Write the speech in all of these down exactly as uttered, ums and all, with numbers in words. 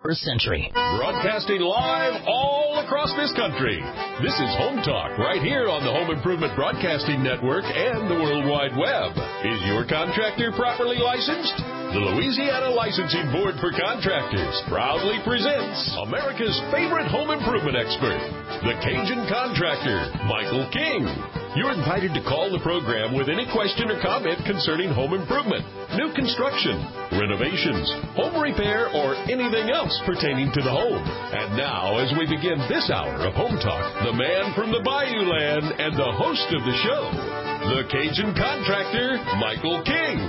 twenty-first century. Broadcasting live all across this country. This is Home Talk right here on the Home Improvement Broadcasting Network and the World Wide Web. Is your contractor properly licensed? The Louisiana Licensing Board for Contractors proudly presents America's favorite home improvement expert, the Cajun Contractor, Michael King. You're invited to call the program with any question or comment concerning home improvement, new construction, renovations, home repair, or anything else pertaining to the home. And now, as we begin this hour of Home Talk, the man from the Bayou Land and the host of the show, the Cajun Contractor, Michael King.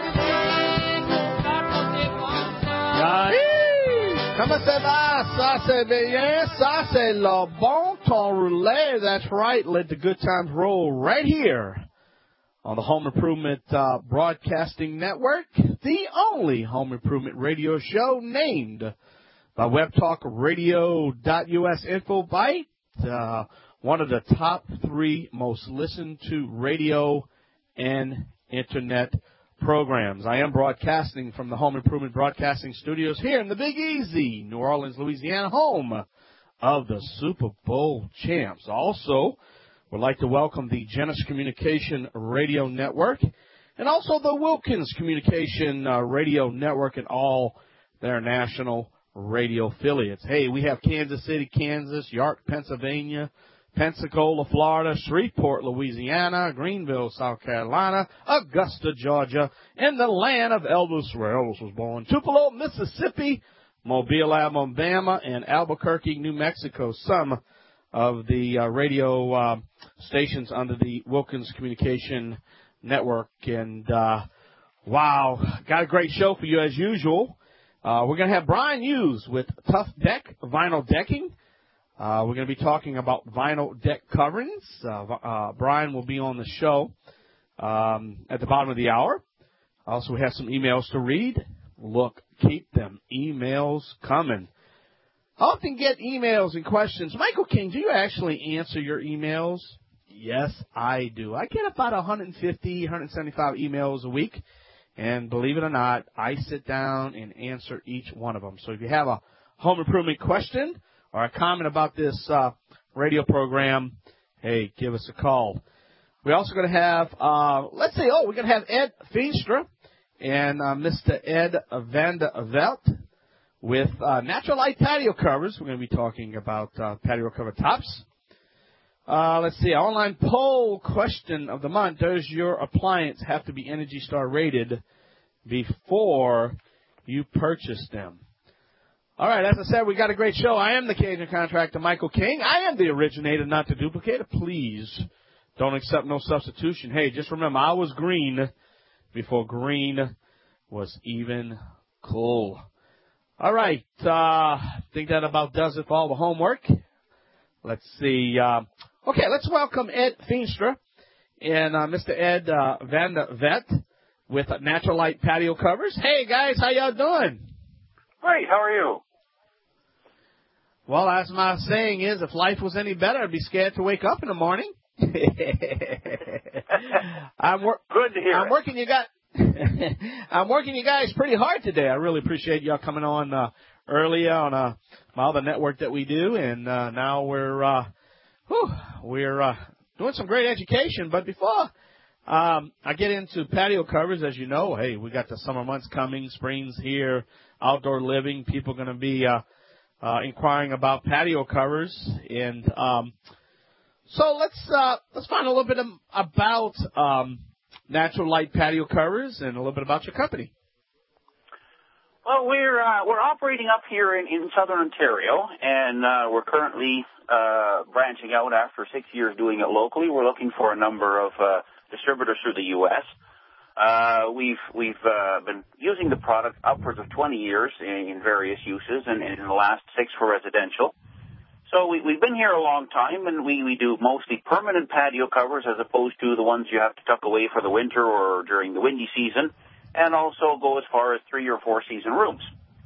Comment ça va? Ça c'est bien. Ça c'est le bon temps roulé. That's right. Let the good times roll right here on the Home Improvement uh, Broadcasting Network, the only home improvement radio show named by Web Talk Radio dot U S InfoBite, uh, one of the top three most listened to radio and internet programs. I am broadcasting from the Home Improvement Broadcasting Studios here in the Big Easy, New Orleans, Louisiana, home of the Super Bowl champs. Also, would like to welcome the Genesis Communication Radio Network and also the Wilkins Communication uh, Radio Network and all their national radio affiliates. Hey, we have Kansas City, Kansas, York, Pennsylvania, Pensacola, Florida, Shreveport, Louisiana, Greenville, South Carolina, Augusta, Georgia, and the land of Elvis, where Elvis was born, Tupelo, Mississippi, Mobile, Alabama, and Albuquerque, New Mexico, some of the uh, radio uh, stations under the Wilkins Communication Network. And, uh, wow, got a great show for you as usual. Uh, we're going to have Brian Hughes with Tough Deck Vinyl Decking. Uh, we're going to be talking about vinyl deck coverings. Uh, uh, Brian will be on the show um, at the bottom of the hour. Also, we have some emails to read. Look, keep them emails coming. I often get emails and questions. Michael King, do you actually answer your emails? Yes, I do. I get about one hundred fifty, one hundred seventy-five emails a week. And believe it or not, I sit down and answer each one of them. So if you have a home improvement question or a comment about this uh, radio program, hey, give us a call. We're also going to have, uh, let's see, oh, we're going to have Ed Feenstra and uh, Mister Ed Vander Velt with uh, Natural Light Patio Covers. We're going to be talking about uh, patio cover tops. Uh, let's see, online poll question of the month. Does your appliance have to be Energy Star rated before you purchase them? All right, as I said, we got a great show. I am the Cajun Contractor, Michael King. I am the originator, not the duplicator. Please don't accept no substitution. Hey, just remember, I was green before green was even cool. All right, uh, I think that about does it for all the homework. Let's see. Uh, okay, let's welcome Ed Feenstra and uh, Mister Ed uh, Vander Vet with Natural Light Patio Covers. Hey, guys, how y'all doing? Great, how are you? Well, as my saying is, if life was any better, I'd be scared to wake up in the morning. I'm wor- Good to hear I'm it. working you guys. I'm working you guys pretty hard today. I really appreciate y'all coming on uh, earlier on uh, my other network that we do, and uh, now we're uh, whew, we're uh, doing some great education. But before um, I get into patio covers, as you know, hey, we got the summer months coming, spring's here, outdoor living. People are going to be uh, uh, inquiring about patio covers, and um, so let's uh, let's find a little bit of, about um, Natural Light Patio Covers and a little bit about your company. Well, we're uh, we're operating up here in, in southern Ontario, and uh, we're currently uh, branching out after six years doing it locally. We're looking for a number of uh, distributors through the U S Uh, we've we've uh, been using the product upwards of twenty years in, in various uses, and, and in the last six for residential. So we, we've been here a long time, and we, we do mostly permanent patio covers as opposed to the ones you have to tuck away for the winter or during the windy season, and also go as far as three or four season rooms.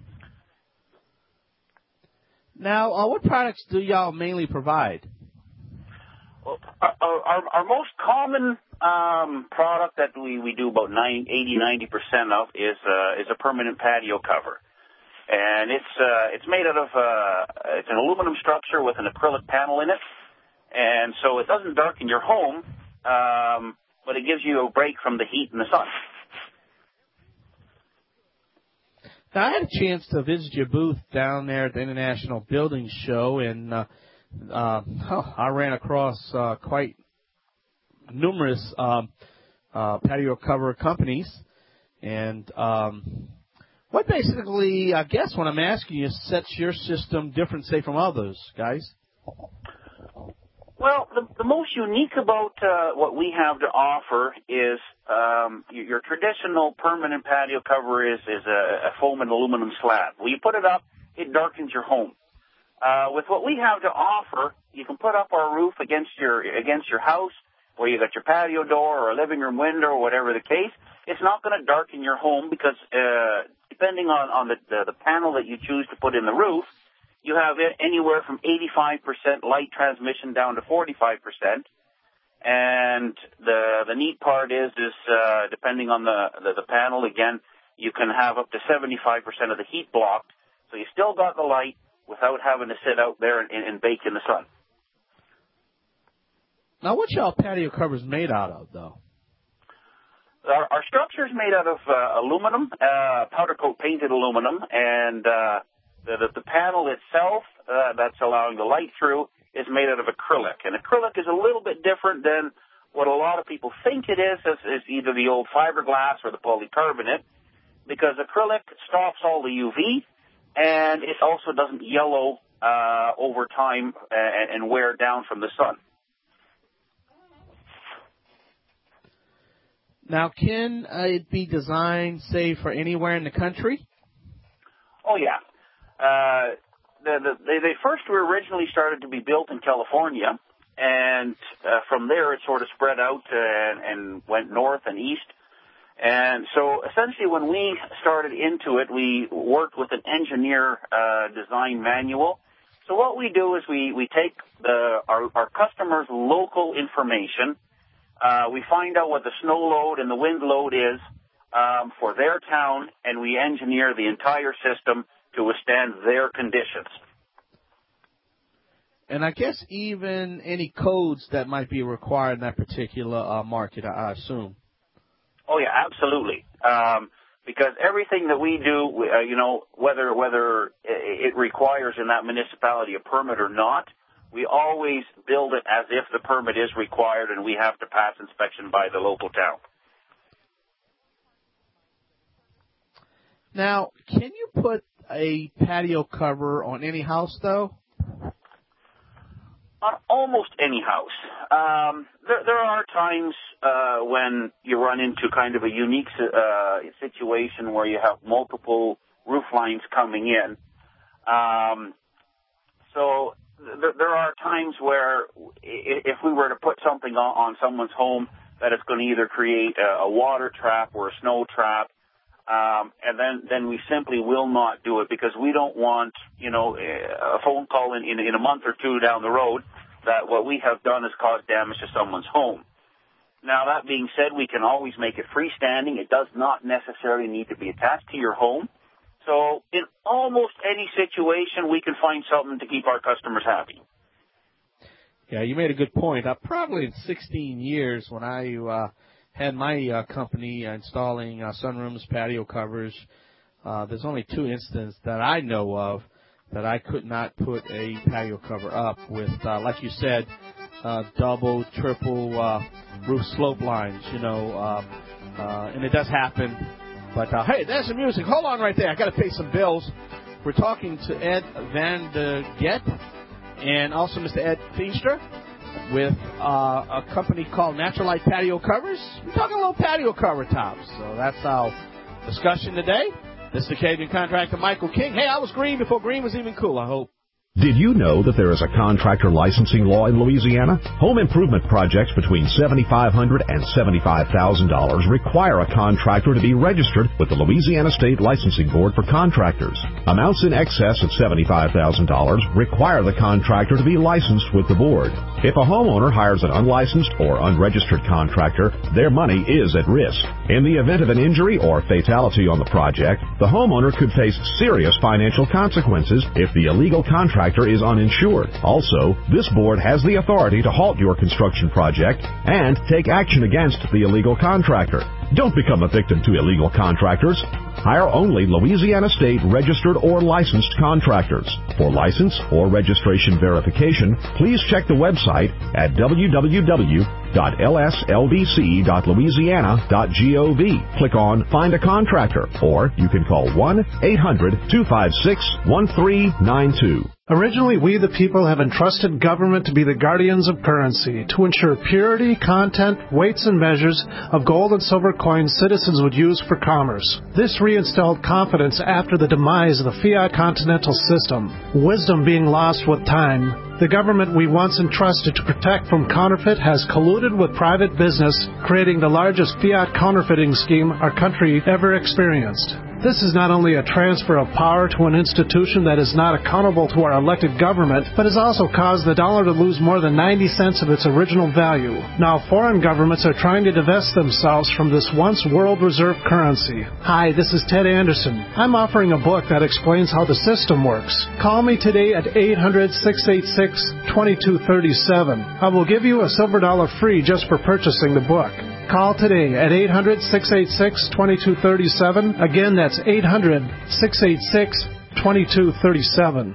Now, uh, what products do y'all mainly provide? Well, our, our, our most common um, product that we, we do about eighty, ninety percent of is, uh, is a permanent patio cover. And it's uh, it's made out of uh, it's an aluminum structure with an acrylic panel in it, and so it doesn't darken your home, um, but it gives you a break from the heat and the sun. Now, I had a chance to visit your booth down there at the International Building Show, and uh, uh, oh, I ran across uh, quite numerous um, uh, patio cover companies, and um, what basically, I guess, what I'm asking you, sets your system different, say, from others, guys? Well, the, the most unique about uh, what we have to offer is um, your, your traditional permanent patio cover is, is a, a foam and aluminum slab. When you put it up, it darkens your home. Uh, with what we have to offer, you can put up our roof against your against your house, where you got your patio door or a living room window or whatever the case. It's not going to darken your home because uh, depending on, on the, the, the panel that you choose to put in the roof, you have anywhere from eighty-five percent light transmission down to forty-five percent. And the the neat part is, is uh, depending on the, the, the panel, again, you can have up to seventy-five percent of the heat blocked. So you still got the light without having to sit out there and, and bake in the sun. Now, what's y'all patio covers made out of, though? Our, our structure is made out of uh, aluminum, uh, powder coat painted aluminum, and uh, the, the, the panel itself uh, that's allowing the light through is made out of acrylic. And acrylic is a little bit different than what a lot of people think it is, as, as either the old fiberglass or the polycarbonate, because acrylic stops all the U V, and it also doesn't yellow uh, over time and, and wear down from the sun. Now, can uh, it be designed, say, for anywhere in the country? Oh, yeah. Uh, the, the, they, they first were originally started to be built in California, and uh, from there it sort of spread out and, and went north and east. And so essentially when we started into it, we worked with an engineer uh, design manual. So what we do is we, we take the, our, our customers' local information. Uh, we find out what the snow load and the wind load is um, for their town, and we engineer the entire system to withstand their conditions. And I guess even any codes that might be required in that particular uh, market, I assume. Oh, yeah, absolutely. Um, because everything that we do, uh, you know, whether whether it requires in that municipality a permit or not, we always build it as if the permit is required and we have to pass inspection by the local town. Now, can you put a patio cover on any house, though? On almost any house. Um, there, there are times uh, when you run into kind of a unique uh, situation where you have multiple roof lines coming in. Um, so th- there are times where if we were to put something on, on someone's home that is going to either create a, a water trap or a snow trap, Um, and then, then we simply will not do it because we don't want, you know, a phone call in, in, in a month or two down the road that what we have done is caused damage to someone's home. Now, that being said, we can always make it freestanding. It does not necessarily need to be attached to your home. So in almost any situation, we can find something to keep our customers happy. Yeah, you made a good point. Uh, probably in sixteen years when I uh, had my uh, company installing uh, sunrooms, patio covers, uh, there's only two instances that I know of that I could not put a patio cover up with, uh, like you said, uh, double, triple uh, roof slope lines, you know, uh, uh, and it does happen. But, uh, hey, there's some music. Hold on right there. I got to pay some bills. We're talking to Ed Van de Get and also Mister Ed Feenstra with uh, a company called Natural Light Patio Covers. We're talking a little patio cover tops. So that's our discussion today. This is Acadian contractor Michael King. Hey, I was green before green was even cool, I hope. Did you know that there is a contractor licensing law in Louisiana? Home improvement projects between seventy-five hundred dollars and seventy-five thousand dollars require a contractor to be registered with the Louisiana State Licensing Board for Contractors. Amounts in excess of seventy-five thousand dollars require the contractor to be licensed with the board. If a homeowner hires an unlicensed or unregistered contractor, their money is at risk. In the event of an injury or fatality on the project, the homeowner could face serious financial consequences if the illegal contractor is uninsured. Also, this board has the authority to halt your construction project and take action against the illegal contractor. Don't become a victim to illegal contractors. Hire only Louisiana State registered or licensed contractors. For license or registration verification, please check the website at w w w dot l s l b c dot louisiana dot gov. Click on Find a Contractor, or you can call one eight hundred two five six one three nine two. Originally, we the people have entrusted government to be the guardians of currency, to ensure purity, content, weights, and measures of gold and silver coins citizens would use for commerce. This reinstalled confidence after the demise of the fiat continental system, wisdom being lost with time. The government we once entrusted to protect from counterfeit has colluded with private business, creating the largest fiat counterfeiting scheme our country ever experienced. This is not only a transfer of power to an institution that is not accountable to our elected government, but has also caused the dollar to lose more than ninety cents of its original value. Now foreign governments are trying to divest themselves from this once world reserve currency. Hi, this is Ted Anderson. I'm offering a book that explains how the system works. Call me today at eight hundred, six eight six, two two three seven. I will give you a silver dollar free just for purchasing the book. Call today at eight hundred, six eight six, two two three seven. Again, that's eight hundred, six eight six, two two three seven.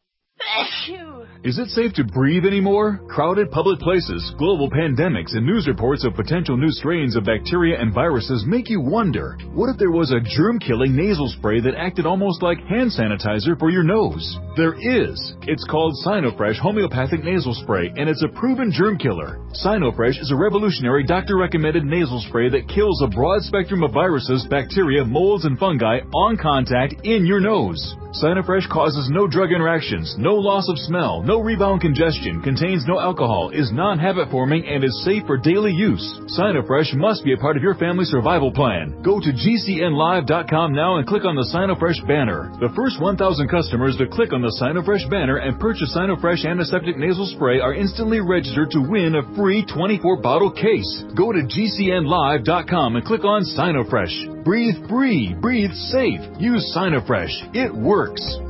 Is it safe to breathe anymore? Crowded public places, global pandemics, and news reports of potential new strains of bacteria and viruses make you wonder, what if there was a germ-killing nasal spray that acted almost like hand sanitizer for your nose? There is. It's called Sinofresh Homeopathic Nasal Spray, and it's a proven germ killer. Sinofresh is a revolutionary doctor-recommended nasal spray that kills a broad spectrum of viruses, bacteria, molds, and fungi on contact in your nose. Sinofresh causes no drug interactions, no loss of smell, no rebound congestion, contains no alcohol, is non-habit forming, and is safe for daily use. Sinofresh must be a part of your family survival plan. Go to G C N live dot com now and click on the Sinofresh banner. The first one thousand customers to click on the Sinofresh banner and purchase Sinofresh Antiseptic Nasal Spray are instantly registered to win a free twenty-four bottle case. Go to G C N live dot com and click on Sinofresh. Breathe free, breathe safe. Use Sinofresh. It works.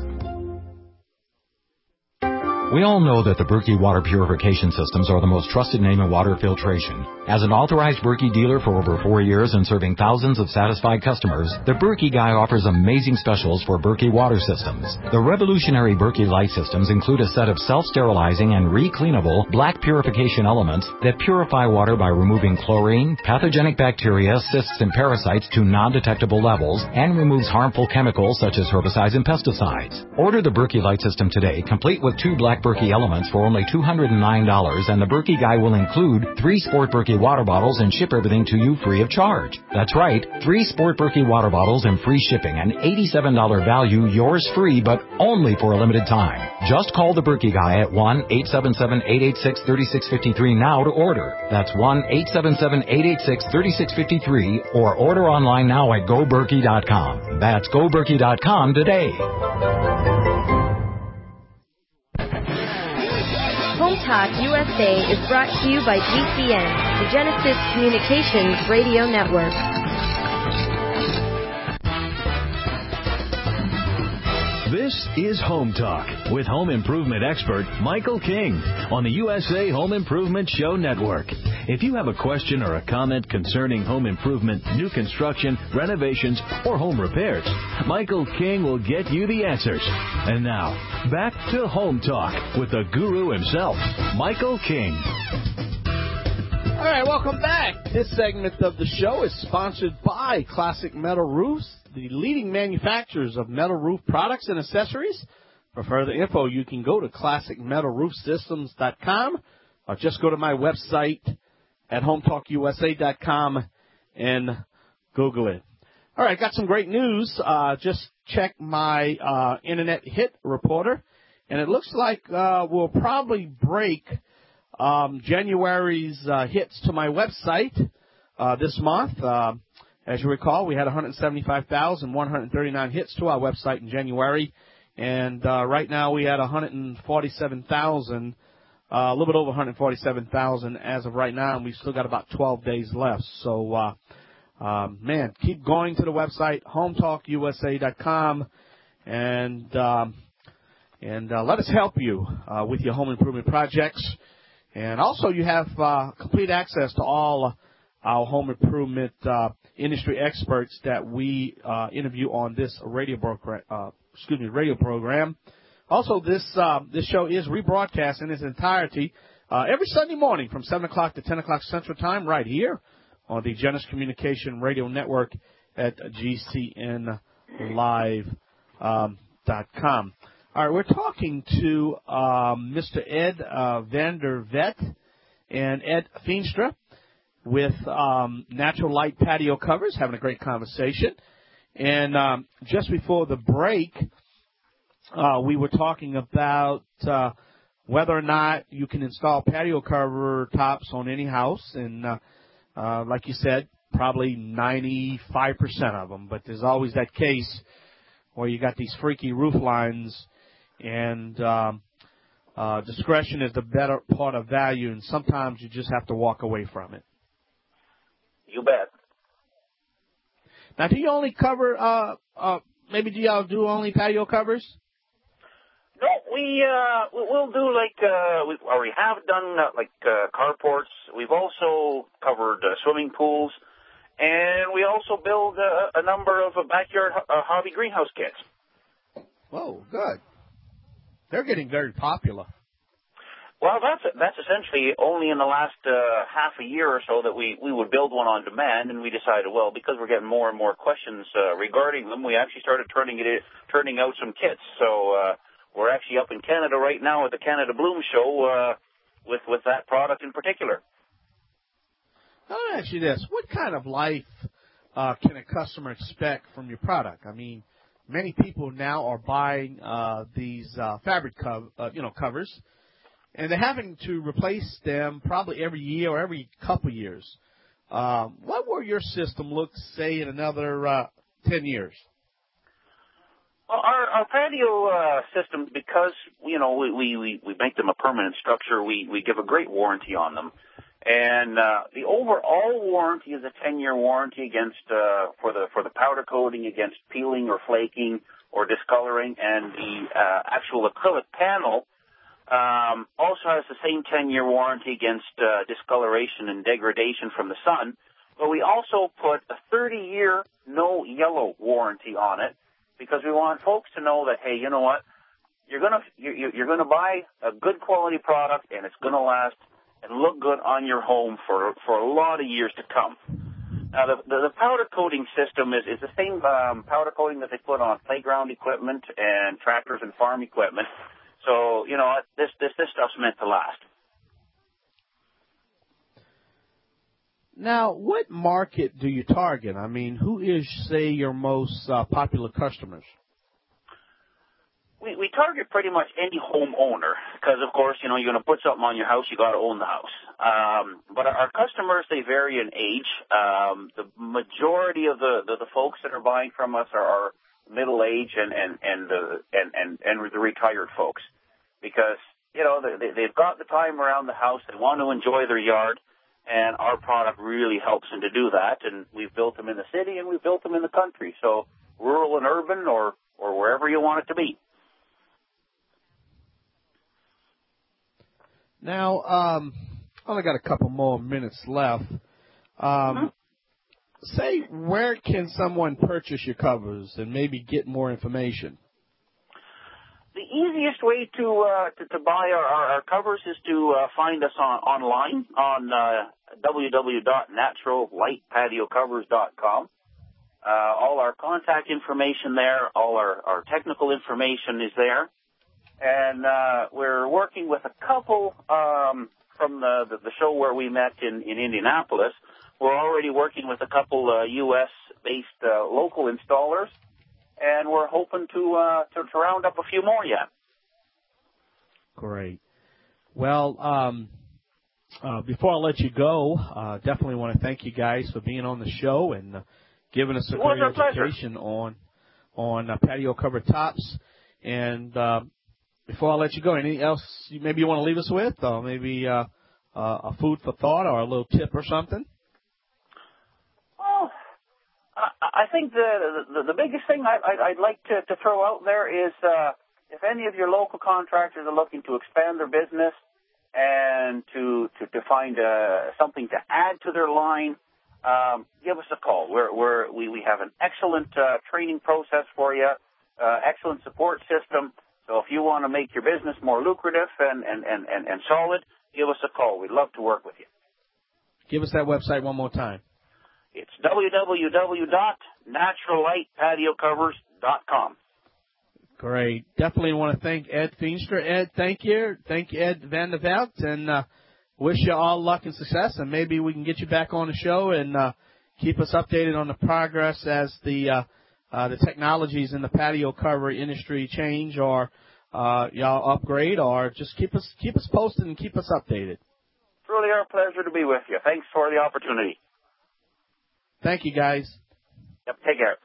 We all know that the Berkey water purification systems are the most trusted name in water filtration. As an authorized Berkey dealer for over four years and serving thousands of satisfied customers, the Berkey Guy offers amazing specials for Berkey water systems. The revolutionary Berkey Light systems include a set of self-sterilizing and re-cleanable black purification elements that purify water by removing chlorine, pathogenic bacteria, cysts, and parasites to non-detectable levels, and removes harmful chemicals such as herbicides and pesticides. Order the Berkey Light system today, complete with two black Berkey elements for only two hundred nine dollars, and the Berkey Guy will include three Sport Berkey water bottles and ship everything to you free of charge. That's right, three Sport Berkey water bottles and free shipping, an eighty-seven dollars value, yours free, but only for a limited time. Just call the Berkey Guy at one eight seven seven, eight eight six, three six five three now to order. That's one eight seven seven, eight eight six, three six five three, or order online now at go berkey dot com. That's go berkey dot com today. Home Talk U S A is brought to you by G C N, the Genesis Communications Radio Network. This is Home Talk with home improvement expert Michael King on the U S A Home Improvement Show Network. If you have a question or a comment concerning home improvement, new construction, renovations, or home repairs, Michael King will get you the answers. And now, back to Home Talk with the guru himself, Michael King. All right, welcome back. This segment of the show is sponsored by Classic Metal Roofs, the leading manufacturers of metal roof products and accessories. For further info, you can go to classic metal roof systems dot com or just go to my website at home talk U S A dot com and Google it. All right, got some great news. Uh, just check my uh, Internet Hit Reporter, And it looks like uh, we'll probably break um, January's uh, hits to my website uh, this month. Uh, as you recall, we had one hundred seventy-five thousand one hundred thirty-nine hits to our website in January. And uh, right now we had one hundred forty-seven thousand, uh, a little bit over one hundred forty-seven thousand as of right now, and we've still got about twelve days left. So, uh, um, man, keep going to the website, home talk U S A dot com, and um, and uh, let us help you uh, with your home improvement projects. And also you have uh, complete access to all our home improvement uh, industry experts that we uh, interview on this radio program. Uh, excuse me, radio program. Also, this uh, this show is rebroadcast in its entirety uh, every Sunday morning from seven o'clock to ten o'clock Central Time right here on the Genesis Communication Radio Network at G C N live dot com. Um, All right, we're talking to um, Mister Ed uh, Vander Vet and Ed Feenstra with um, Natural Light Patio Covers, having a great conversation. And um, just before the break, uh, we were talking about uh, whether or not you can install patio cover tops on any house. And uh, uh, like you said, probably ninety-five percent of them. But there's always that case where you got these freaky roof lines, and um, uh, discretion is the better part of value, and sometimes you just have to walk away from it. You bet. Now, do you only cover, uh, uh, maybe do y'all do only patio covers? No, we, uh, we'll do like, uh, we, or we have done uh, like, uh, carports. We've also covered uh, swimming pools, and we also build uh, a number of uh, backyard uh, hobby greenhouse kits. Whoa, good. They're getting very popular. Well, that's that's essentially only in the last uh, half a year or so that we, we would build one on demand, and we decided, well, because we're getting more and more questions uh, regarding them, we actually started turning it in, turning out some kits. So uh, we're actually up in Canada right now at the Canada Bloom Show uh, with with that product in particular. I'll ask you this: what kind of life uh, can a customer expect from your product? I mean, many people now are buying uh, these uh, fabric co- uh, you know covers. And they're having to replace them probably every year or every couple years. Um, what will your system look, say, in another uh, ten years? Well, our, our patio uh, systems, because, you know, we, we, we make them a permanent structure, we, we give a great warranty on them. And uh, the overall warranty is a ten-year warranty against uh, for the for the powder coating against peeling or flaking or discoloring, and the uh, actual acrylic panel Um, also has the same ten-year warranty against uh, discoloration and degradation from the sun, but we also put a thirty-year no yellow warranty on it because we want folks to know that, hey, you know what, you're gonna you're, you're gonna buy a good quality product and it's gonna last and look good on your home for for a lot of years to come. Now, the the, the powder coating system is is the same um, powder coating that they put on playground equipment and tractors and farm equipment. So, you know, this, this, this stuff's meant to last. Now, what market do you target? I mean, who is, say, your most uh, popular customers? We, we target pretty much any homeowner because, of course, you know, you're going to put something on your house, you got to own the house. Um, but our customers, they vary in age. Um, the majority of the, the, the folks that are buying from us are, are middle age and and and the and, and and the retired folks, because you know they they've got the time around the house, they want to enjoy their yard, and our product really helps them to do that. And we've built them in the city and we've built them in the country, so rural and urban or or wherever you want it to be. Now, um, only got a couple more minutes left. Um, mm-hmm. Say, where can someone purchase your covers and maybe get more information? The easiest way to uh, to, to buy our, our, our covers is to uh, find us on, online on uh, w w w dot natural light patio covers dot com. Uh, all our contact information there, all our, our technical information is there. And uh, we're working with a couple um, from the, the, the show where we met in, in Indianapolis. We're already working with a couple uh, U S-based uh, local installers, and we're hoping to, uh, to to round up a few more yet. Great. Well, um, uh, before I let you go, uh, definitely want to thank you guys for being on the show and uh, giving us a great education on on uh, patio cover tops. And uh, before I let you go, anything else you, maybe you want to leave us with, or maybe uh, uh, a food for thought or a little tip or something? Well, I, I think the, the the biggest thing I, I'd, I'd like to, to throw out there is uh, if any of your local contractors are looking to expand their business and to to, to find uh, something to add to their line, um, give us a call. We're, we're, we we have an excellent uh, training process for you, uh, excellent support system. So if you want to make your business more lucrative and, and, and, and, and solid, give us a call. We'd love to work with you. Give us that website one more time. It's w w w dot natural light patio covers dot com. Great. Definitely want to thank Ed Feenstra. Ed, thank you. Thank you, Ed Van der Veld, and uh, wish you all luck and success, and maybe we can get you back on the show and uh, keep us updated on the progress as the uh, uh, the technologies in the patio cover industry change or uh, y'all upgrade, or just keep us keep us posted and keep us updated. It's really our pleasure to be with you. Thanks for the opportunity. Thank you, guys. Yep, take care.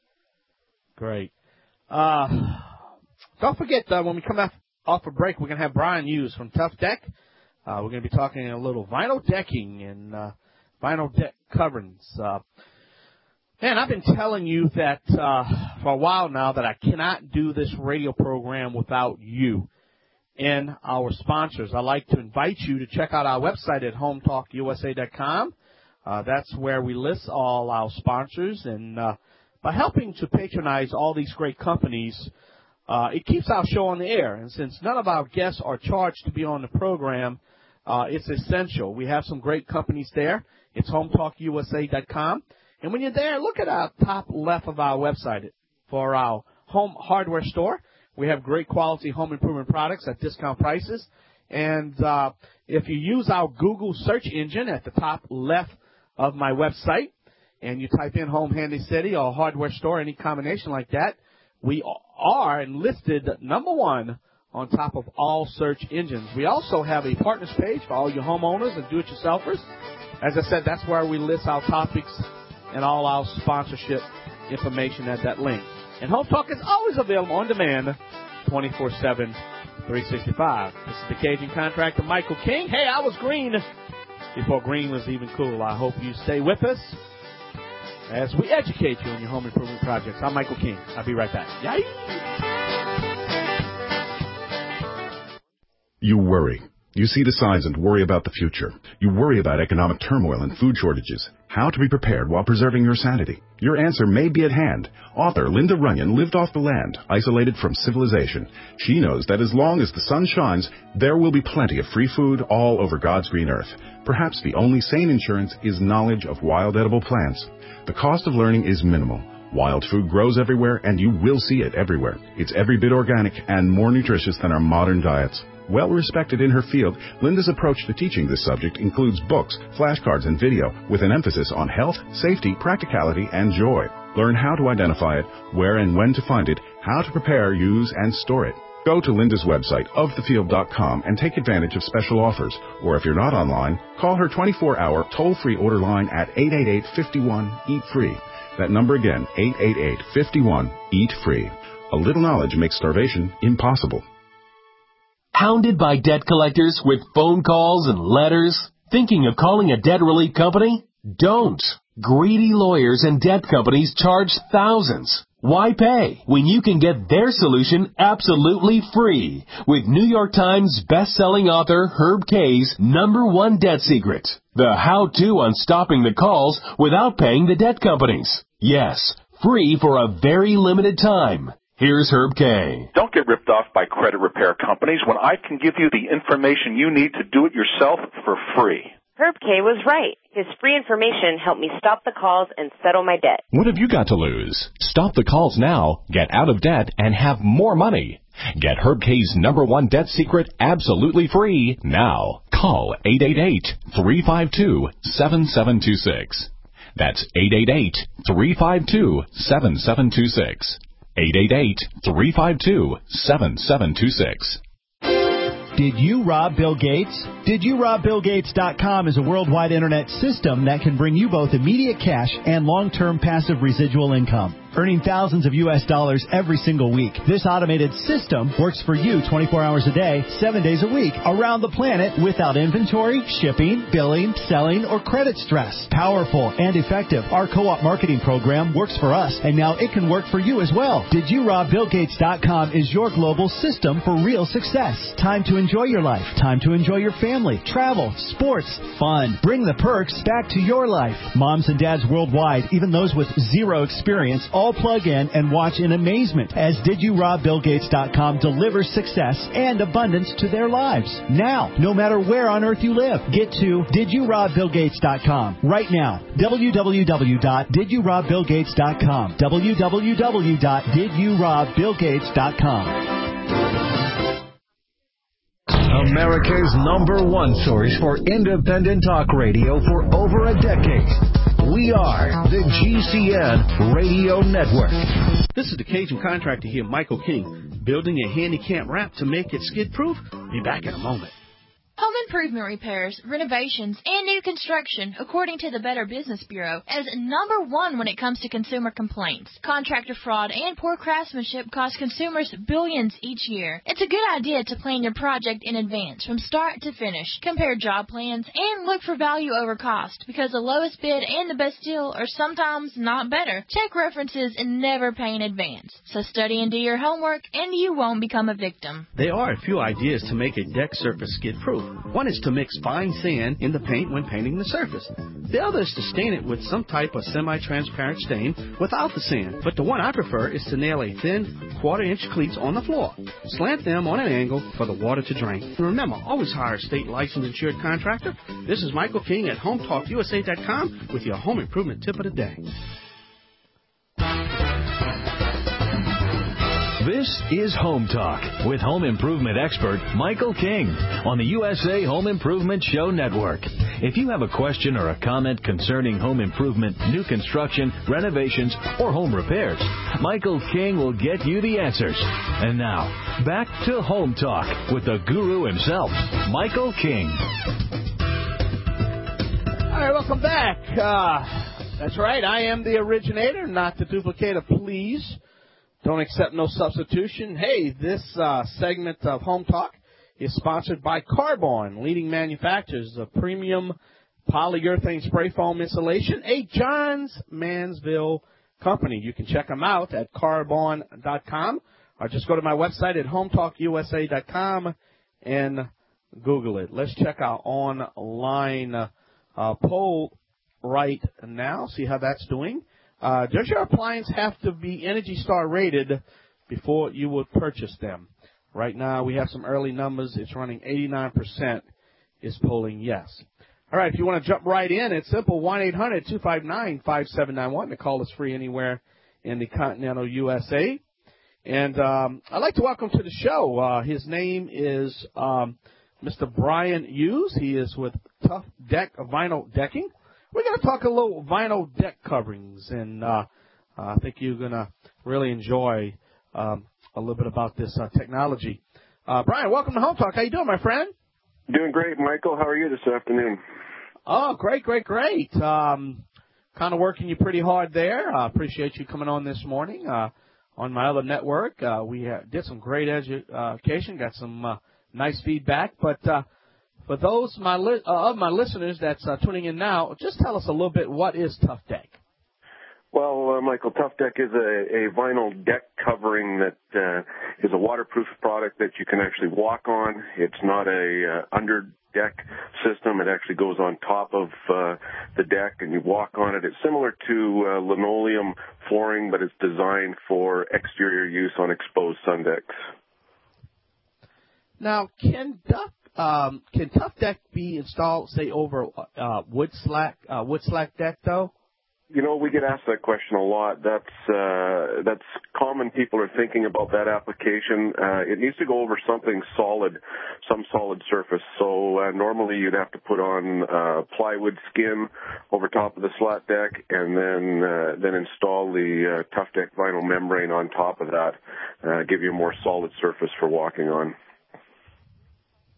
Great. Uh, don't forget, uh, when we come off, off a break, we're going to have Brian Hughes from Tough Deck. Uh, we're going to be talking a little vinyl decking and uh, vinyl deck coverings. Uh, man, I've been telling you that uh, for a while now that I cannot do this radio program without you and our sponsors. I'd like to invite you to check out our website at home talk u s a dot com. Uh, that's where we list all our sponsors, and uh, by helping to patronize all these great companies, uh, it keeps our show on the air. And since none of our guests are charged to be on the program, uh, it's essential. We have some great companies there. It's home talk u s a dot com. And when you're there, look at our top left of our website for our home hardware store. We have great quality home improvement products at discount prices. And uh, if you use our Google search engine at the top left of my website, and you type in Home Handy City or hardware store, any combination like that, we are listed number one on top of all search engines. We also have a partners page for all your homeowners and do-it-yourselfers. As I said, that's where we list our topics and all our sponsorship information at that link. And Home Talk is always available on demand twenty-four seven, three sixty-five. This is the Cajun contractor, Michael King. Hey, I was green before green was even cool. I hope you stay with us as we educate you on your home improvement projects. I'm Michael King. I'll be right back. Yay! You worry. You see the signs and worry about the future. You worry about economic turmoil and food shortages. How to be prepared while preserving your sanity. Your answer may be at hand. Author Linda Runyon lived off the land, isolated from civilization. She knows that as long as the sun shines, there will be plenty of free food all over God's green earth. Perhaps the only sane insurance is knowledge of wild edible plants. The cost of learning is minimal. Wild food grows everywhere, and you will see it everywhere. It's every bit organic and more nutritious than our modern diets. Well respected in her field, Linda's approach to teaching this subject includes books, flashcards, and video with an emphasis on health, safety, practicality, and joy. Learn how to identify it, where and when to find it, how to prepare, use, and store it. Go to Linda's website, of the field dot com, and take advantage of special offers. Or if you're not online, call her twenty-four hour toll-free order line at eight eight eight, five one, eat free. That number again, eight eight eight, five one, eat free. A little knowledge makes starvation impossible. Hounded by debt collectors with phone calls and letters? Thinking of calling a debt relief company? Don't. Greedy lawyers and debt companies charge thousands. Why pay when you can get their solution absolutely free with New York Times best-selling author Herb Kay's number one debt secret, the how-to on stopping the calls without paying the debt companies. Yes, free for a very limited time. Here's Herb Kay. Don't get ripped off by credit repair companies when I can give you the information you need to do it yourself for free. Herb Kay was right. His free information helped me stop the calls and settle my debt. What have you got to lose? Stop the calls now, get out of debt, and have more money. Get Herb Kay's number one debt secret absolutely free now. Call eight eight eight, three five two, seven seven two six. That's eight eight eight, three five two, seven seven two six. eight eight eight, three five two, seven seven two six. Did you rob Bill Gates? Did You Rob Bill Gates dot com is a worldwide internet system that can bring you both immediate cash and long-term passive residual income, earning thousands of U S dollars every single week. This automated system works for you twenty-four hours a day, seven days a week, around the planet without inventory, shipping, billing, selling, or credit stress. Powerful and effective. Our co-op marketing program works for us, and now it can work for you as well. Did You Rob Bill Gates dot com is your global system for real success. Time to enjoy your life. Time to enjoy your family, travel, sports, fun. Bring the perks back to your life. Moms and dads worldwide, even those with zero experience, all plug in and watch in amazement as Did You Rob Bill Gates dot com delivers success and abundance to their lives. Now, no matter where on earth you live, get to Did You Rob Bill Gates dot com right now. w w w dot did you rob bill gates dot com. w w w dot did you rob bill gates dot com. America's number one source for independent talk radio for over a decade. We are the G C N Radio Network. This is the Cajun contractor here, Michael King, building a handicap ramp to make it skid-proof. Be back in a moment. Home improvement repairs, renovations, and new construction, according to the Better Business Bureau, is number one when it comes to consumer complaints. Contractor fraud and poor craftsmanship cost consumers billions each year. It's a good idea to plan your project in advance, from start to finish. Compare job plans and look for value over cost, because the lowest bid and the best deal are sometimes not better. Check references and never pay in advance. So study and do your homework, and you won't become a victim. There are a fefew ideas to make a deck surface skid-proof. One is to mix fine sand in the paint when painting the surface. The other is to stain it with some type of semi-transparent stain without the sand. But the one I prefer is to nail a thin quarter-inch cleats on the floor. Slant them on an angle for the water to drain. And remember, always hire a state licensed insured contractor. This is Michael King at home talk U S A dot com with your home improvement tip of the day. This is Home Talk with home improvement expert Michael King on the U S A Home Improvement Show Network. If you have a question or a comment concerning home improvement, new construction, renovations, or home repairs, Michael King will get you the answers. And now, back to Home Talk with the guru himself, Michael King. All right, welcome back. Uh, that's right, I am the originator, not the duplicator, please. Don't accept no substitution. Hey, this uh, segment of Home Talk is sponsored by Carbon, leading manufacturers of premium polyurethane spray foam insulation, a Johns Manville company. You can check them out at carbon dot com or just go to my website at home talk U S A dot com and Google it. Let's check our online uh, poll right now, see how that's doing. Uh, does your appliance have to be Energy Star rated before you would purchase them? Right now, we have some early numbers. It's running eighty-nine percent is polling yes. All right, if you want to jump right in, it's simple, one eight hundred two five nine five seven nine one. The call is free anywhere in the continental U S A. And um, I'd like to welcome to the show. Uh, his name is um, Mister Brian Hughes. He is with Tough Deck Vinyl Decking. We're going to talk a little vinyl deck coverings, and uh, uh, I think you're going to really enjoy um, a little bit about this uh, technology. Uh, Brian, welcome to Home Talk. How you doing, my friend? Doing great, Michael. How are you this afternoon? Oh, great, great, great. Um, kind of working you pretty hard there. I uh, appreciate you coming on this morning. Uh, on my other network, uh, we uh, did some great education, got some uh, nice feedback, but uh, for those my li- uh, of my listeners that's uh, tuning in now, just tell us a little bit, what is Tough Deck? Well, uh, Michael, Tough Deck is a, a vinyl deck covering that uh, is a waterproof product that you can actually walk on. It's not a uh, under deck system. It actually goes on top of uh, the deck and you walk on it. It's similar to uh, linoleum flooring, but it's designed for exterior use on exposed sun decks. Now, can Duck Um, can Tough Deck be installed, say, over uh, wood slack uh, wood slack deck, though? You know, we get asked that question a lot. That's uh, that's common. People are thinking about that application. Uh, it needs to go over something solid, some solid surface. So uh, normally you'd have to put on uh, plywood skin over top of the slat deck, and then uh, then install the uh, Tough Deck vinyl membrane on top of that, uh, give you a more solid surface for walking on.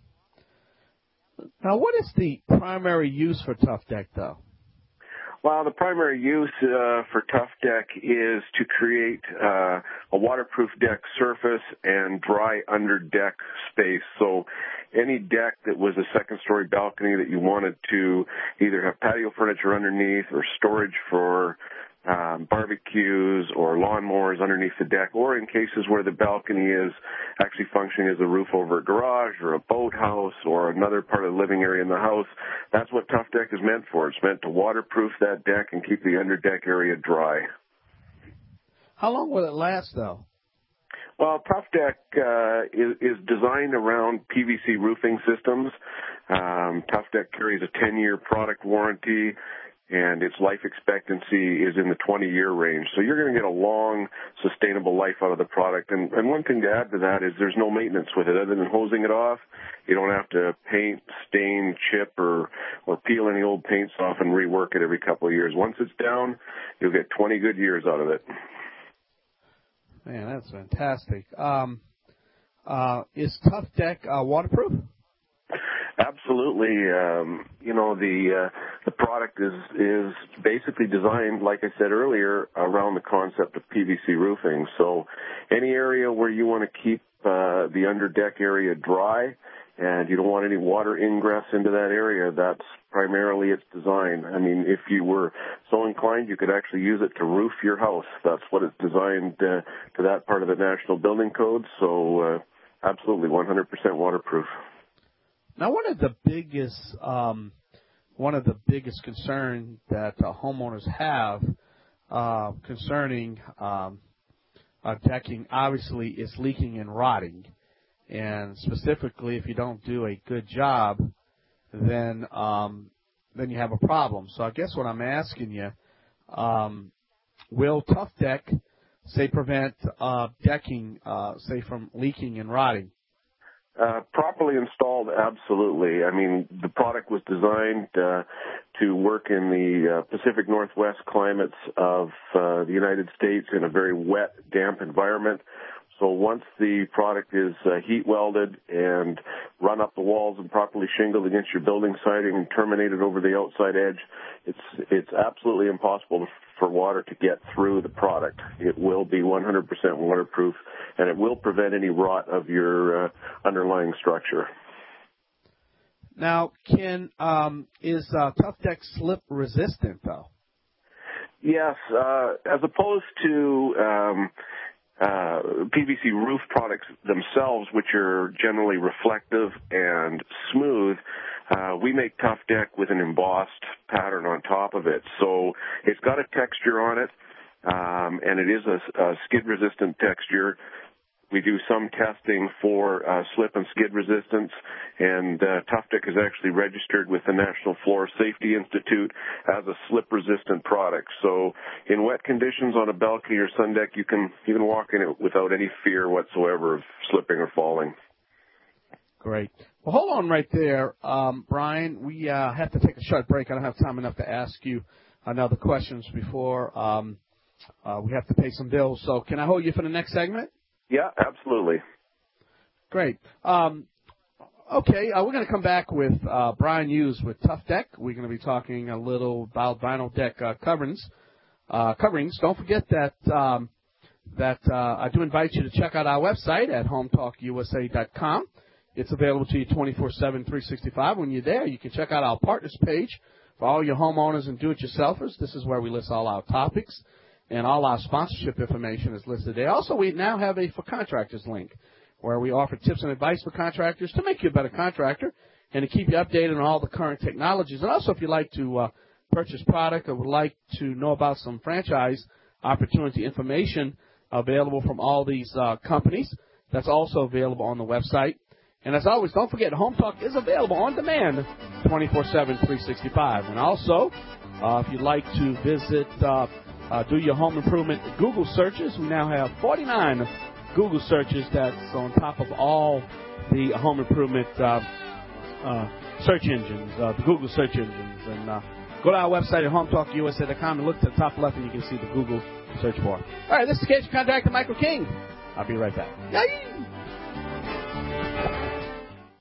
Now, what is the primary use for Tough Deck, though? Well, the primary use uh, for Tough Deck is to create uh, a waterproof deck surface and dry under deck space. So any deck that was a second-story balcony that you wanted to either have patio furniture underneath or storage for um, barbecues or lawnmowers underneath the deck, or in cases where the balcony is actually functioning as a roof over a garage or a boathouse or another part of the living area in the house, that's what Tough Deck is meant for. It's meant to waterproof that deck and keep the underdeck area dry. How long will it last, though? Well, Tough Deck uh, is, is designed around P V C roofing systems. Um, Tough Deck carries a ten-year product warranty, and its life expectancy is in the twenty-year range. So you're going to get a long, sustainable life out of the product. And, and one thing to add to that is there's no maintenance with it other than hosing it off. You don't have to paint, stain, chip, or, or peel any old paints off and rework it every couple of years. Once it's down, you'll get twenty good years out of it. Man, that's fantastic. Um, uh, is Tough Deck uh, waterproof? Absolutely. Um, you know, the uh, the product is is basically designed, like I said earlier, around the concept of P V C roofing. So any area where you want to keep uh, the underdeck area dry and you don't want any water ingress into that area, that's primarily its design. I mean, if you were so inclined, you could actually use it to roof your house. That's what it's designed uh, to that part of the National Building Code. So uh, absolutely one hundred percent waterproof. Now, one of the biggest, um, one of the biggest concerns that uh, homeowners have uh, concerning um, uh, decking, obviously, is leaking and rotting. And specifically, if you don't do a good job, then um, then you have a problem. So I guess what I'm asking you, um, will Tough Deck, say, prevent uh, decking, uh, say, from leaking and rotting? Uh, properly installed, absolutely. I mean, the product was designed uh, to work in the uh, Pacific Northwest climates of uh, the United States in a very wet, damp environment. So once the product is uh, heat welded and run up the walls and properly shingled against your building siding and terminated over the outside edge, it's it's absolutely impossible for water to get through the product. It will be one hundred percent waterproof, and it will prevent any rot of your uh, underlying structure. Now, can um, is uh, Tough Deck slip resistant though? Yes, uh, as opposed to um, uh, P V C roof products themselves, which are generally reflective and smooth, uh, we make Tough Deck with an embossed pattern on top of it. So it's got a texture on it, um, and it is a, a skid-resistant texture. We do some testing for uh, slip and skid resistance, and uh, Tough Deck is actually registered with the National Floor Safety Institute as a slip-resistant product. So in wet conditions on a balcony or sun deck, you can you can walk in it without any fear whatsoever of slipping or falling. Great. Well, hold on right there, um, Brian. We uh, have to take a short break. I don't have time enough to ask you another questions before um, uh, we have to pay some bills. So can I hold you for the next segment? Yeah, absolutely. Great. Um, okay, uh, we're going to come back with uh, Brian Hughes with Tough Deck. We're going to be talking a little about vinyl deck uh, coverings. Uh, coverings. Don't forget that um, that uh, I do invite you to check out our website at home talk u s a dot com. It's available to you twenty-four seven, three sixty-five. When you're there, you can check out our partners page for all your homeowners and do-it-yourselfers. This is where we list all our topics. And all our sponsorship information is listed there. Also, we now have a For Contractors link where we offer tips and advice for contractors to make you a better contractor and to keep you updated on all the current technologies. And also, if you'd like to uh, purchase product or would like to know about some franchise opportunity information available from all these uh, companies, that's also available on the website. And as always, don't forget, Home Talk is available on demand twenty-four seven, three sixty-five. And also, uh, if you'd like to visit uh, Uh, do your home improvement Google searches. We now have forty-nine Google searches that's on top of all the home improvement uh, uh, search engines, uh, the Google search engines. And uh, go to our website at home talk u s a dot com and look to the top left and you can see the Google search bar. All right, this is Cajun Contractor Michael King. I'll be right back. Yay!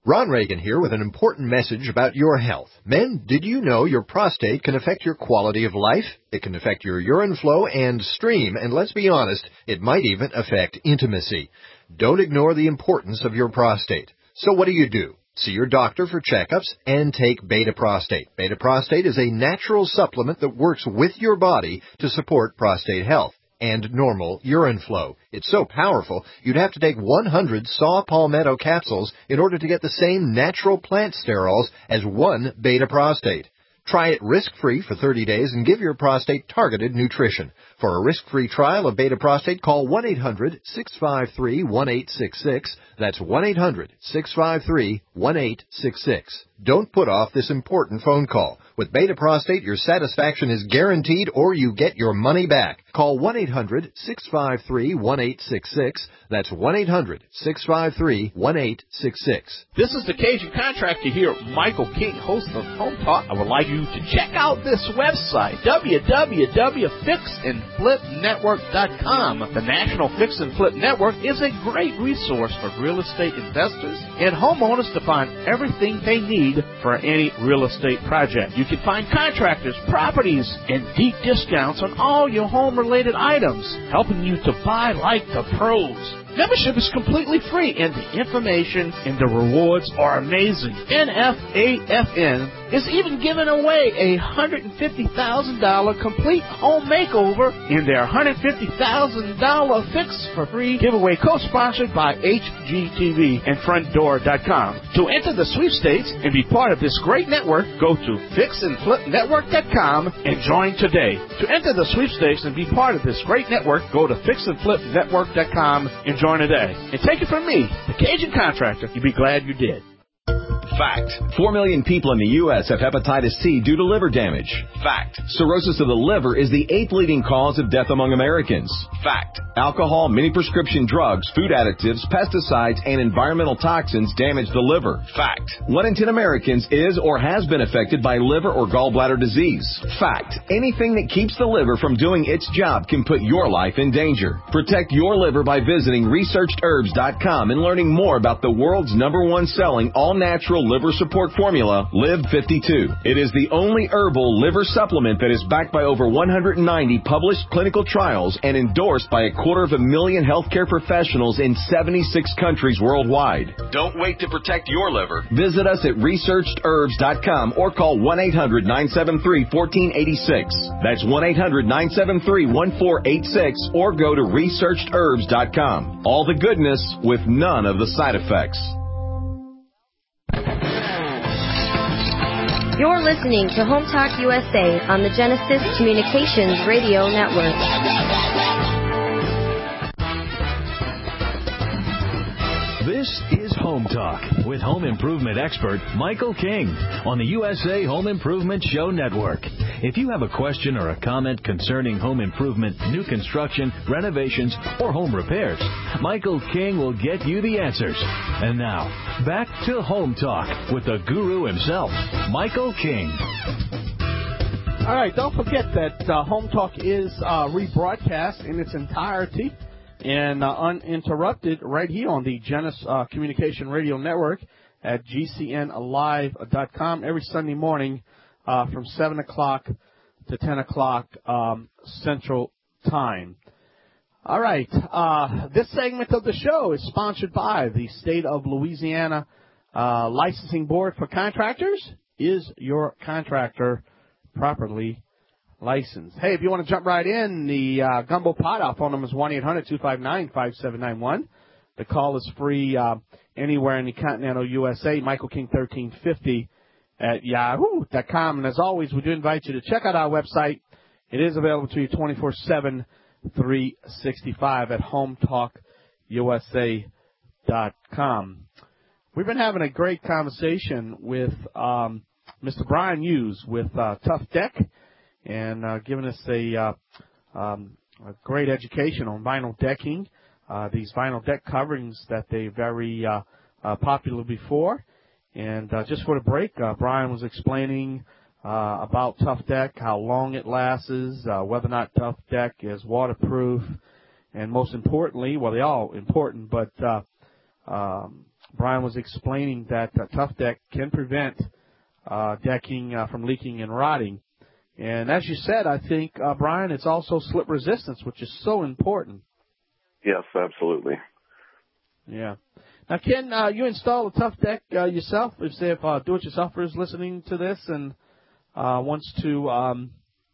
Ron Reagan here with an important message about your health. Men, did you know your prostate can affect your quality of life? It can affect your urine flow and stream, and let's be honest, it might even affect intimacy. Don't ignore the importance of your prostate. So what do you do? See your doctor for checkups and take Beta Prostate. Beta Prostate is a natural supplement that works with your body to support prostate health and normal urine flow. It's so powerful, you'd have to take one hundred saw palmetto capsules in order to get the same natural plant sterols as one Beta Prostate. Try it risk-free for thirty days and give your prostate targeted nutrition. For a risk-free trial of Beta Prostate, call one eight hundred, six five three, one eight six six. That's one eight hundred, six five three, one eight six six. Don't put off this important phone call. With Beta Prostate, your satisfaction is guaranteed or you get your money back. Call one eight hundred, six five three, one eight six six. That's one eight hundred, six five three, one eight six six. This is the Cajun Contractor here, Michael King, host of Home Talk. I would like you to check out this website, w w w dot fix and flip network dot com. The National Fix and Flip Network is a great resource for real estate investors and homeowners to find everything they need for any real estate project. You can find contractors, properties, and deep discounts on all your home-related items, helping you to buy like the pros. Membership is completely free, and the information and the rewards are amazing. N F A F N is even giving away a one hundred fifty thousand dollars complete home makeover in their one hundred fifty thousand dollars Fix for Free giveaway, co-sponsored by H G T V and front door dot com. To enter the sweepstakes and be part of this great network, go to fix and flip network dot com and join today. To enter the sweepstakes and be part of this great network, go to fix and flip network dot com and join today. And take it from me, the Cajun Contractor. You'll be glad you did. Fact. Four million people in the U S have hepatitis C due to liver damage. Fact. Cirrhosis of the liver is the eighth leading cause of death among Americans. Fact. Alcohol, many prescription drugs, food additives, pesticides, and environmental toxins damage the liver. Fact. One in ten Americans is or has been affected by liver or gallbladder disease. Fact. Anything that keeps the liver from doing its job can put your life in danger. Protect your liver by visiting researched herbs dot com and learning more about the world's number one selling all-natural liver support formula, Live fifty-two. It is the only herbal liver supplement that is backed by over one hundred ninety published clinical trials and endorsed by a quarter of a million healthcare professionals in seventy-six countries worldwide. Don't wait to protect your liver. Visit us at researched herbs dot com or call one eight hundred, nine seven three, one four eight six. That's one eight hundred, nine seven three, one four eight six or go to researched herbs dot com. All the goodness with none of the side effects. You're listening to Home Talk U S A on the Genesis Communications Radio Network. This is Home Talk with home improvement expert Michael King on the U S A Home Improvement Show Network. If you have a question or a comment concerning home improvement, new construction, renovations, or home repairs, Michael King will get you the answers. And now, back to Home Talk with the guru himself, Michael King. All right, don't forget that uh, Home Talk is uh, rebroadcast in its entirety and uh, uninterrupted right here on the Genesis uh, Communication Radio Network at G C N live dot com every Sunday morning uh, from seven o'clock to ten o'clock um, Central Time. All right, uh, this segment of the show is sponsored by the State of Louisiana uh, Licensing Board for Contractors. Is your contractor properly licensed? Hey, if you want to jump right in, the uh, Gumbo Pot, our phone number is one eight hundred, two five nine, five seven nine one. The call is free uh, anywhere in the continental U S A. Michael King thirteen fifty at yahoo dot com. And as always, we do invite you to check out our website. It is available to you twenty-four seven, three sixty-five at home talk U S A dot com. We've been having a great conversation with um, Mister Brian Hughes with uh, Tough Deck, and uh, giving us a, uh, um, a great education on vinyl decking, uh, these vinyl deck coverings that they're very uh, uh, popular before. And uh, just for the break, uh, Brian was explaining uh, about Tough Deck, how long it lasts, uh, whether or not Tough Deck is waterproof, and most importantly, well, they're all important, but uh, um, Brian was explaining that uh, Tough Deck can prevent uh, decking uh, from leaking and rotting. And as you said, I think, uh, Brian, it's also slip resistance, which is so important. Yes, absolutely. Yeah. Now, Ken, uh, you install a Tough Deck uh, yourself? If, say, if uh, do-it-yourselfer is listening to this and uh, wants to um,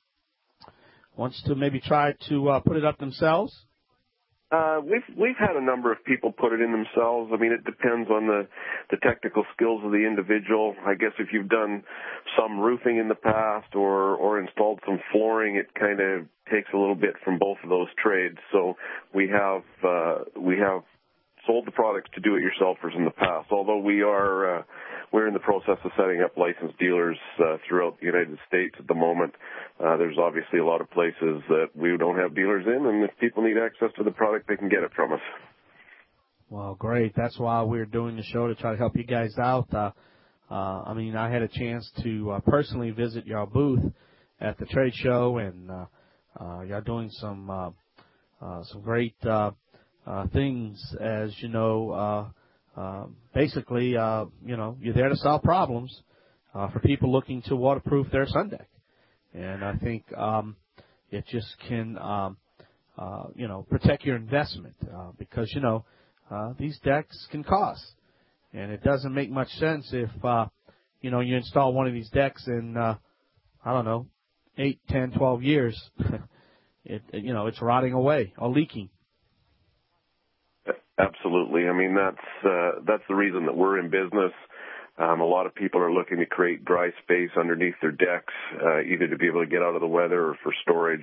wants to maybe try to uh, put it up themselves? Uh, we've we've had a number of people put it in themselves. I mean, it depends on the, the technical skills of the individual. I guess if you've done some roofing in the past or, or installed some flooring, it kind of takes a little bit from both of those trades. So we have uh, we have sold the products to do-it-yourselfers in the past. Although we are uh, we're in the process of setting up licensed dealers uh, throughout the United States at the moment. Uh, there's obviously a lot of places that we don't have dealers in, and if people need access to the product, they can get it from us. Well, great. That's why we're doing the show, to try to help you guys out. Uh, uh, I mean, I had a chance to uh, personally visit your booth at the trade show, and uh, uh, you're doing some uh, uh, some great uh, uh, things, as you know. Uh, uh, basically, uh, you know, you're there to solve problems uh, for people looking to waterproof their sun deck. And I think um, it just can, um, uh, you know, protect your investment uh, because, you know, uh, these decks can cost. And it doesn't make much sense if, uh, you know, you install one of these decks in, uh, I don't know, eight, ten, twelve years. it, you know, it's rotting away or leaking. Absolutely. I mean, that's uh, that's the reason that we're in business. Um, a lot of people are looking to create dry space underneath their decks, uh, either to be able to get out of the weather or for storage.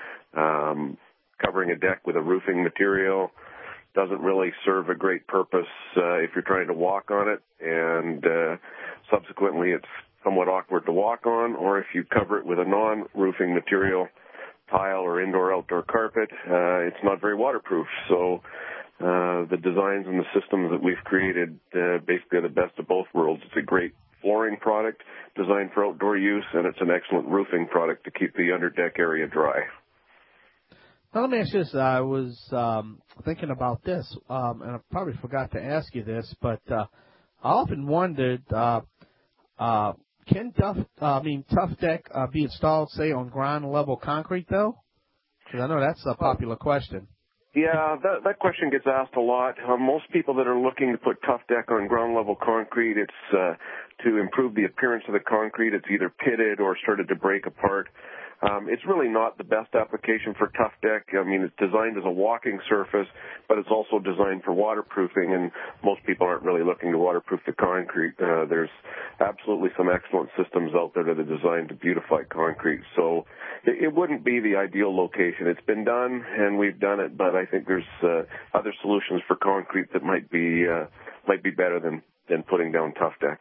Um, covering a deck with a roofing material doesn't really serve a great purpose uh, if you're trying to walk on it, and uh, subsequently it's somewhat awkward to walk on, or if you cover it with a non-roofing material, tile or indoor-outdoor carpet, uh, it's not very waterproof. So Uh, the designs and the systems that we've created uh, basically are the best of both worlds. It's a great flooring product designed for outdoor use, and it's an excellent roofing product to keep the underdeck area dry. Now, let me ask you this. I was um, thinking about this, um, and I probably forgot to ask you this, but uh, I often wondered, uh, uh, can Tough, uh, I mean, Tough Deck uh, be installed, say, on ground-level concrete, though? Because I know that's a popular question. Yeah, that, that question gets asked a lot. Uh, most people that are looking to put Tough Deck on ground-level concrete, it's uh, to improve the appearance of the concrete. It's either pitted or started to break apart. Um, it's really not the best application for Tough Deck. I mean, it's designed as a walking surface, but it's also designed for waterproofing, and most people aren't really looking to waterproof the concrete. Uh, there's absolutely some excellent systems out there that are designed to beautify concrete. So it, it wouldn't be the ideal location. It's been done, and we've done it, but I think there's uh, other solutions for concrete that might be uh, might be better than, than putting down Tough Deck.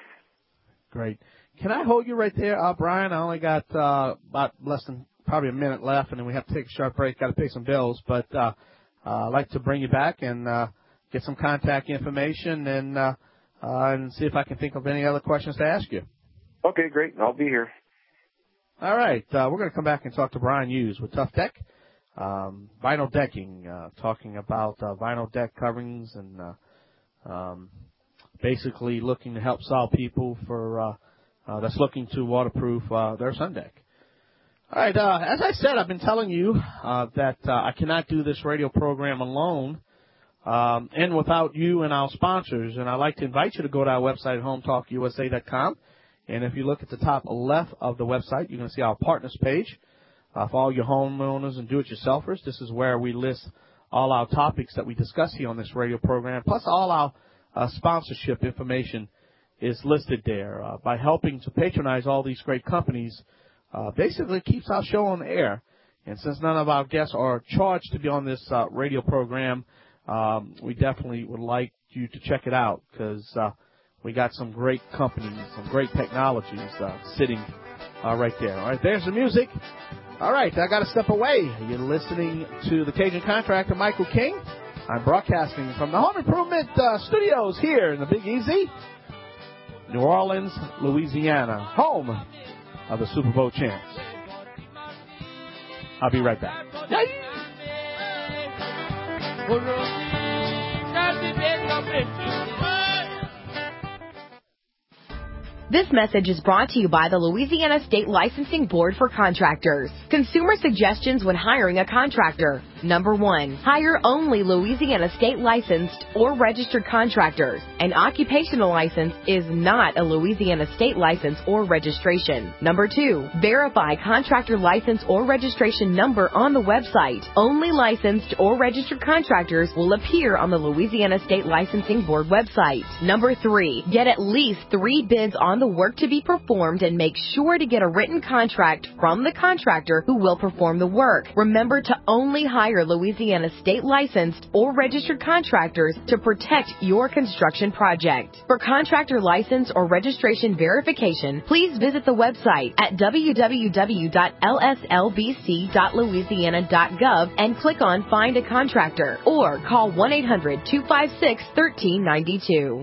Great. Can I hold you right there, uh, Brian? I only got uh, about less than probably a minute left, and then we have to take a short break. Got to pay some bills, but uh, uh, I'd like to bring you back and uh, get some contact information and uh, uh, and see if I can think of any other questions to ask you. Okay, great. I'll be here. All right. Uh, we're going to come back and talk to Brian Hughes with Tough Deck, um, vinyl decking, uh, talking about uh, vinyl deck coverings and uh, um, basically looking to help solve people for uh, Uh, that's looking to waterproof uh, their sun deck. All right, uh, as I said, I've been telling you uh, that uh, I cannot do this radio program alone um, and without you and our sponsors. And I'd like to invite you to go to our website at home talk u s a dot com. And if you look at the top left of the website, you're going to see our partners page uh, for all your homeowners and do-it-yourselfers. This is where we list all our topics that we discuss here on this radio program, plus all our uh, sponsorship information is listed there. Uh, by helping to patronize all these great companies, uh, basically keeps our show on the air. And since none of our guests are charged to be on this uh, radio program, um, we definitely would like you to check it out because uh, we got some great companies, some great technologies uh, sitting uh, right there. All right, there's the music. All right, I got to step away. You're listening to the Cajun Contractor, Michael King. I'm broadcasting from the Home Improvement uh, Studios here in the Big Easy, New Orleans, Louisiana, home of the Super Bowl champs. I'll be right back. Yay! This message is brought to you by the Louisiana State Licensing Board for Contractors. Consumer suggestions when hiring a contractor. Number one, hire only Louisiana State licensed or registered contractors. An occupational license is not a Louisiana State license or registration. Number two, verify contractor license or registration number on the website. Only licensed or registered contractors will appear on the Louisiana State Licensing Board website. Number three, get at least three bids on the work to be performed and make sure to get a written contract from the contractor who will perform the work. Remember to only hire Louisiana State licensed or registered contractors to protect your construction project. For contractor license or registration verification, please visit the website at w w w dot l s l b c dot louisiana dot gov and click on Find a Contractor or call one eight hundred two five six one three nine two.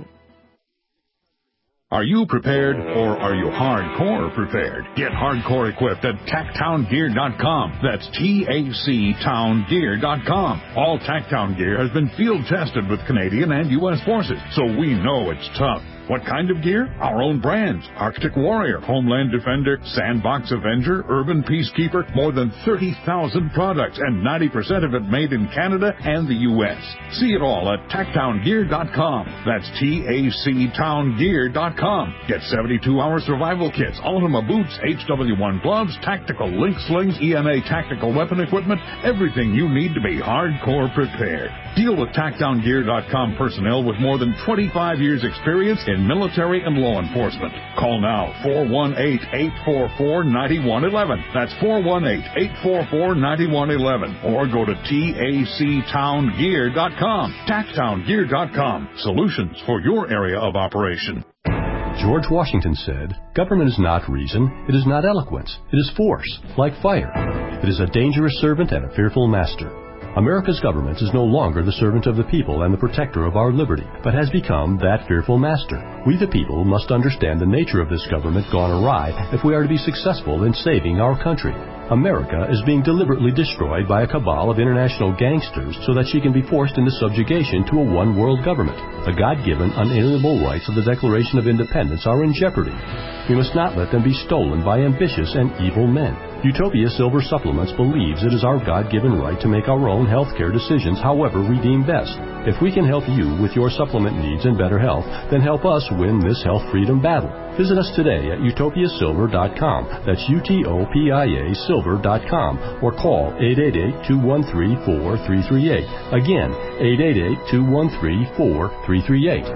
Are you prepared or are you hardcore prepared? Get hardcore equipped at tacktown gear dot com. That's T A C town gear dot com. All Tacktown gear has been field tested with Canadian and U S forces, so we know it's tough. What kind of gear? Our own brands. Arctic Warrior, Homeland Defender, Sandbox Avenger, Urban Peacekeeper, more than thirty thousand products, and ninety percent of it made in Canada and the U S. See it all at tacktown gear dot com. That's T A C town gear dot com. Get seventy-two hour survival kits, Ultima boots, H W one gloves, tactical link slings, E M A tactical weapon equipment, everything you need to be hardcore prepared. Deal with tacktown gear dot com personnel with more than twenty-five years experience in military and law enforcement. Call now, four one eight, eight four four, nine one one one. That's four one eight, eight four four, nine one one one. Or go to T A C town gear dot com. tacktown gear dot com. Solutions for your area of operation. George Washington said, "Government is not reason, it is not eloquence, it is force, like fire. It is a dangerous servant and a fearful master." America's government is no longer the servant of the people and the protector of our liberty, but has become that fearful master. We the people must understand the nature of this government gone awry if we are to be successful in saving our country. America is being deliberately destroyed by a cabal of international gangsters so that she can be forced into subjugation to a one-world government. The God-given, unalienable rights of the Declaration of Independence are in jeopardy. We must not let them be stolen by ambitious and evil men. Utopia Silver Supplements believes it is our God-given right to make our own health care decisions however we deem best. If we can help you with your supplement needs and better health, then help us win this health freedom battle. Visit us today at utopia silver dot com. That's U T O P I A silver dot com. Or call eight eight eight, two one three, four three three eight. Again, eight eight eight, two one three, four three three eight.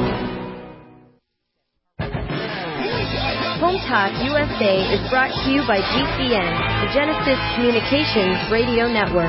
Home Talk U S A is brought to you by G C N, the Genesis Communications Radio Network.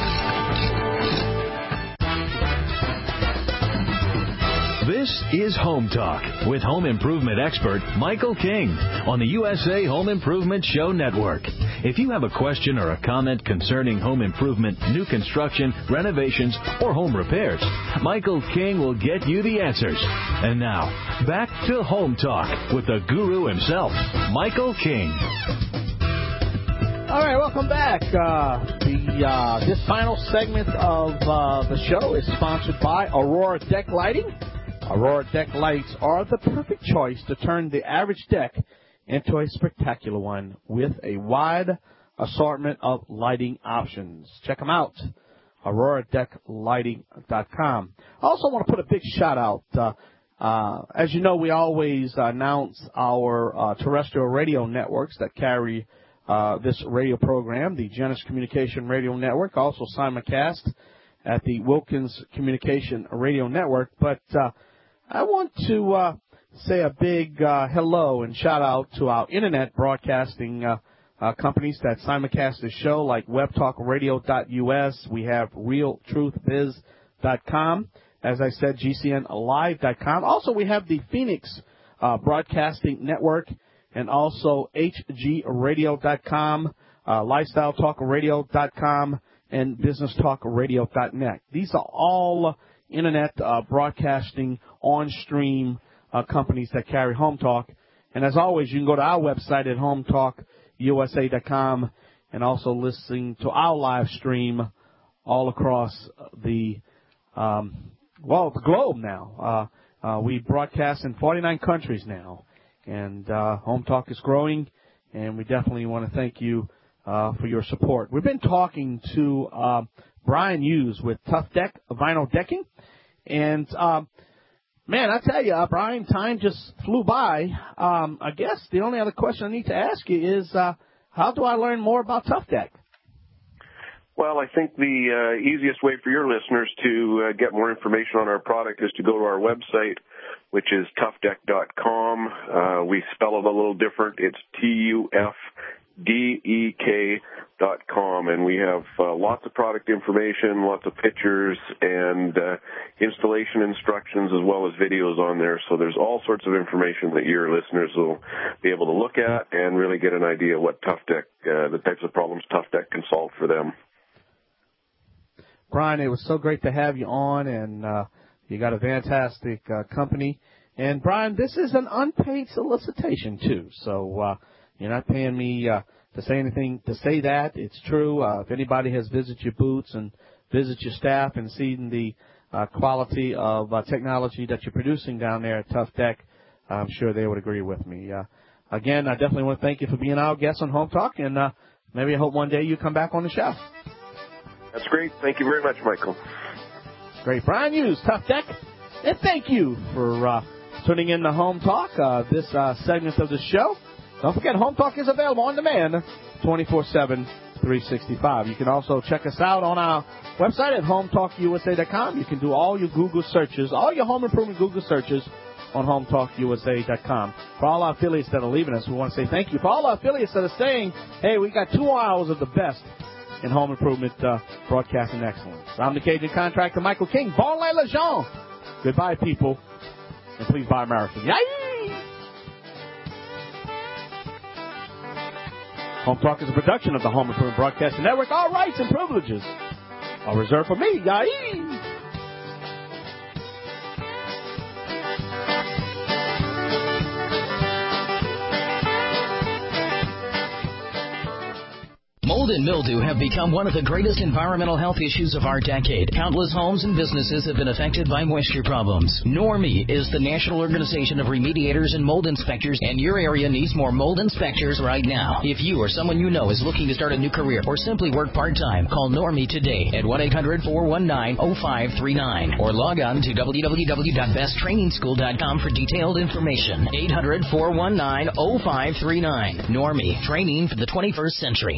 This is Home Talk with home improvement expert Michael King on the U S A Home Improvement Show Network. If you have a question or a comment concerning home improvement, new construction, renovations, or home repairs, Michael King will get you the answers. And now, back to Home Talk with the guru himself, Michael King. All right, welcome back. Uh, the uh, this final segment of uh, the show is sponsored by Aurora Deck Lighting. Aurora Deck lights are the perfect choice to turn the average deck into a spectacular one with a wide assortment of lighting options. Check them out, aurora deck lighting dot com. I also want to put a big shout out. Uh, uh, as you know, we always announce our uh, terrestrial radio networks that carry uh, this radio program, the Genesis Communication Radio Network, also simulcast at the Wilkins Communication Radio Network. But uh, I want to uh, say a big uh, hello and shout out to our internet broadcasting uh, uh, companies that simulcast the show, like web talk radio dot U S. We have real truth biz dot com. As I said, G C N live dot com. Also, we have the Phoenix uh, Broadcasting Network and also H G radio dot com, uh, lifestyle talk radio dot com, and business talk radio dot net. These are all internet uh, broadcasting on-stream uh, companies that carry Home Talk. And as always, you can go to our website at home talk U S A dot com and also listen to our live stream all across the, um, well, the globe now. Uh, uh, we broadcast in forty-nine countries now. And uh, Home Talk is growing, and we definitely want to thank you uh, for your support. We've been talking to uh, Brian Hughes with Tough Deck Vinyl Decking. And, uh, man, I tell you, uh, Brian, time just flew by. Um, I guess the only other question I need to ask you is, uh, how do I learn more about Tough Deck? Well, I think the uh, easiest way for your listeners to uh, get more information on our product is to go to our website, which is tough deck dot com. Uh, we spell it a little different. It's T U F D E K dot com, and we have uh, lots of product information, lots of pictures, and uh, installation instructions, as well as videos on there. So there's all sorts of information that your listeners will be able to look at and really get an idea of what Tough Deck, uh, the types of problems Tough Deck can solve for them. Brian, it was so great to have you on, and uh, you got a fantastic uh, company. And, Brian, this is an unpaid solicitation, too. So uh, you're not paying me uh, to say anything, to say that. It's true. Uh, if anybody has visited your booths and visited your staff and seen the uh, quality of uh, technology that you're producing down there at Tough Deck, I'm sure they would agree with me. Uh, again, I definitely want to thank you for being our guest on Home Talk, and uh, maybe I hope one day you come back on the show. That's great. Thank you very much, Michael. Great. Brian Hughes, Tough Deck. And thank you for uh, tuning in to Home Talk, uh, this uh, segment of the show. Don't forget, Home Talk is available on demand twenty-four seven, three sixty-five. You can also check us out on our website at home talk u s a dot com. You can do all your Google searches, all your home improvement Google searches on home talk u s a dot com. For all our affiliates that are leaving us, we want to say thank you. For all our affiliates that are saying, hey, we got two hours of the best in home improvement uh, broadcasting excellence. I'm the Cajun contractor, Michael King. Bon les legends. Goodbye, people. And please buy American. Yay! Home Talk is a production of the Home Improvement Broadcasting Network. All rights and privileges are reserved for me. Yay! Mold and mildew have become one of the greatest environmental health issues of our decade. Countless homes and businesses have been affected by moisture problems. NORMI is the National Organization of Remediators and Mold Inspectors, and your area needs more mold inspectors right now. If you or someone you know is looking to start a new career or simply work part-time, call NORMI today at one eight hundred, four one nine, zero five three nine or log on to w w w dot best training school dot com for detailed information. eight hundred, four one nine, zero five three nine. NORMI, training for the twenty-first century.